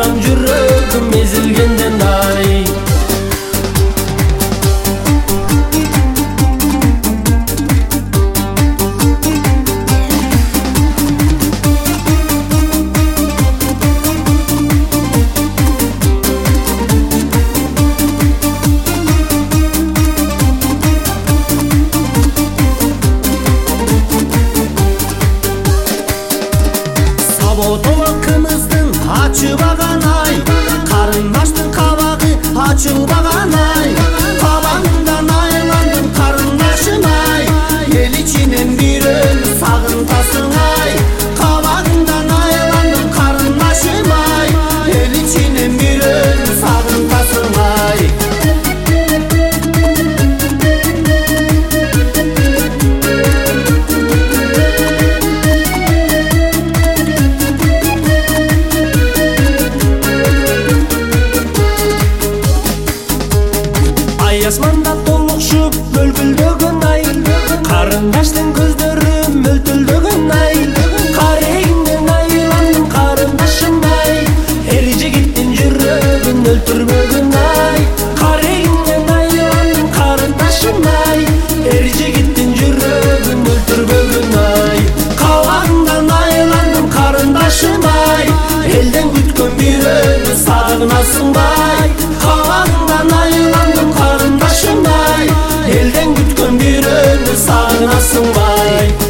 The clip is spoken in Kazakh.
сагынам жүрөгүм ezilgenden ay. Саботоло кымыздын ачыбаган ай, карындаштын кабагы ачылбаган ай. Кабагыңдан айландым карындашым ай, эл ичинен бирөөнү сагынтасың ай. Кабагыңдан айландым карындашым ай, эл ичинен бирөөнү сагынтасың ай. Ай асманда толукшуп мөлгүлдөгөн ай, карындаштын көздөрү мөлтүлдөгөн ай. Карегиңден айландым карындашым ай, эр жигиттин жүрөгүн өлтүрбөгөн ай. Карегиңден айландым карындашым ай, эр жигиттин жүрөгүн өлтүрбөгөн ай. Кабагыңдан айландым карындашым ай, элден күткөн бирөөнү сагынасың бай. Кабагыңдан айландым карындашым ай, элден күткөн бирөөнү сагынасың бай.